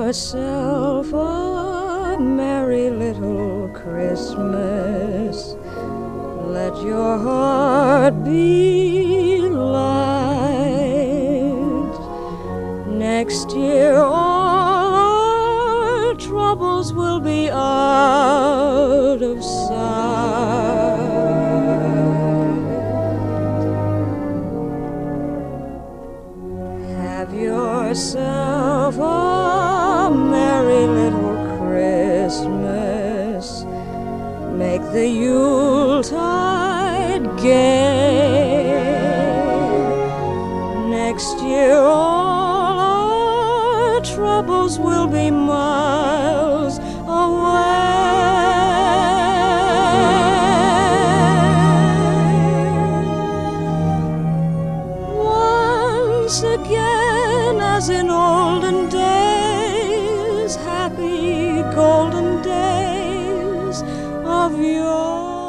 yourself a merry little Christmas. Let your heart be light. Next year all our troubles will be out of sight. Have yourself a merry little Christmas. Make the Yuletide gay. Next year all our troubles will be miles away. Once again, as in olden days, happy golden days of yore.